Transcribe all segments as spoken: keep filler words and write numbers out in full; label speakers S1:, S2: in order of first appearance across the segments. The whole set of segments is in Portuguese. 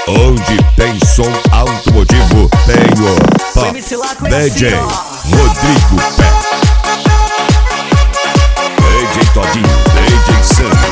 S1: Onde tem som automotivo, tem o Pop D J Rodrigo Pé, D J Todinho, D J Sam.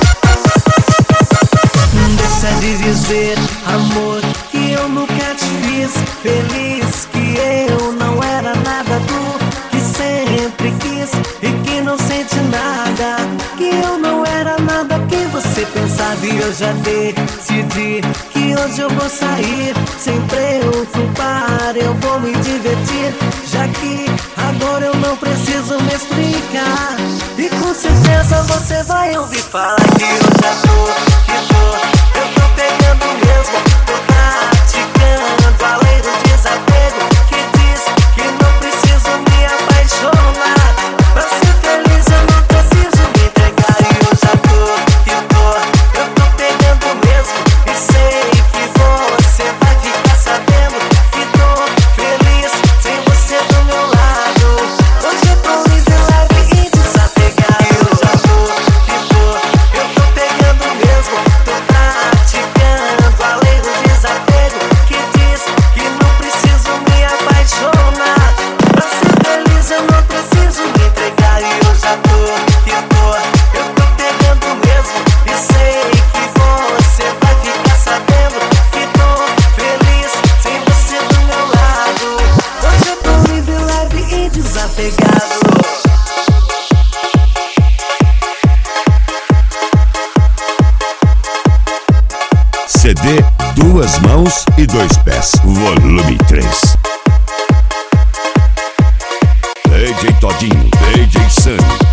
S2: Deixa de dizer, amor, que eu nunca te fiz feliz, que eu não era nada do que sempre quis e que não sente nada, que eu não era nada que você pensava. E eu já decidi que hoje eu vou sair sem preocupar, eu vou me divertir, já que agora eu não preciso me explicar. E com certeza você vai ouvir falar que eu já tô, que tô eu tô pegando mesmo, tô praticando a lei do desapego, que diz que não preciso me apaixonar. Pra ser feliz eu não preciso me entregar. E eu já tô, que tô, eu tô pegando mesmo, e sei que você vai ficar sabendo que tô feliz sem você do meu lado. Hoje eu tô livre, leve e desapegado. E eu já tô, que tô, eu tô pegando mesmo, tô praticando a lei do desapego, que diz que não preciso me apaixonar. Pra ser feliz eu não preciso me entregar. E eu já tô, que tô, eu tô pegando mesmo, e sei que você vai ficar sabendo que tô feliz sem você do meu lado. Hoje eu tô livre, leve e desapegado.
S1: C D Duas Mãos e Dois Pés, volume três. D J Todinho, D J Sam.